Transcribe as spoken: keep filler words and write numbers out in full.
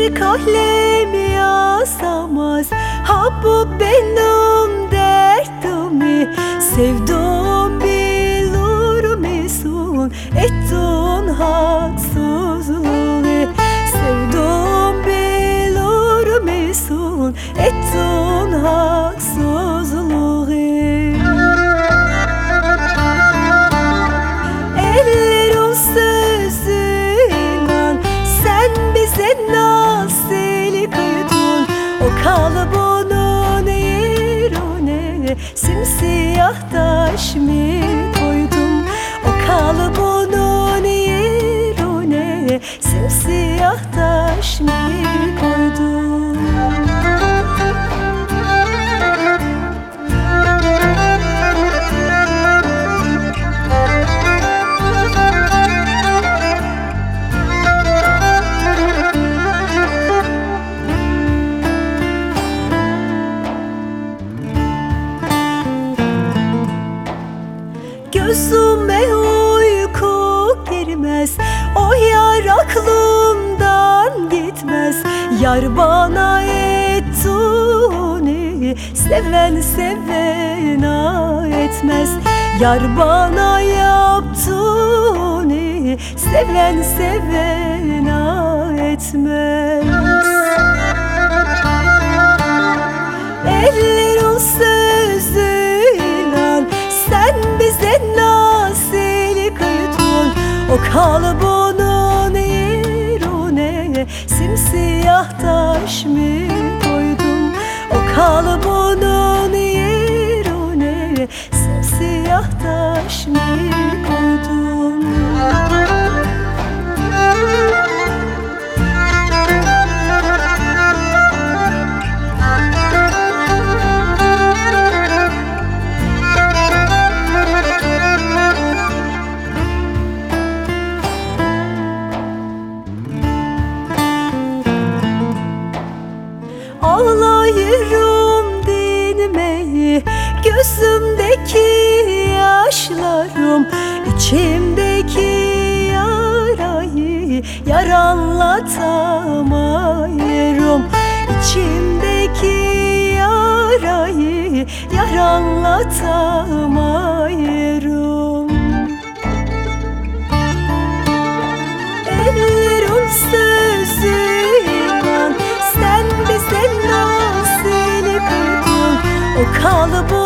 bir kalem yazamaz. Ha bu benim derdimi, sevdum bilir misin? Ettin haksızlığı, sevdum bilir misin? Ettin haksızlığı. Ellerin sözüyle sen bize nasıl kıydın? O kalıbının yerine simsiyah taş mı koydun? O kalıbının yerine simsiyah taş mı koydun? Gözüme uyku girmez, o yar aklımdan gitmez. Yar bana ettiğini seven sevena etmez. Yar bana yaptığını seven sevena etmez. Ellerin sözüyle sen bize nasıl kıydın? O kalıbının yerine simsiyah taş mı koydun? O kalıbının yerine simsiyah taş mı koydun? Ağlayırım dinmeyi, gözümdeki yaşlarım, içimdeki yarayı yar anlatamayırım. İçimdeki yarayı yar anlatamayırım. Ellerin sözüyle sen bize nasıl kıydın? O kalıbı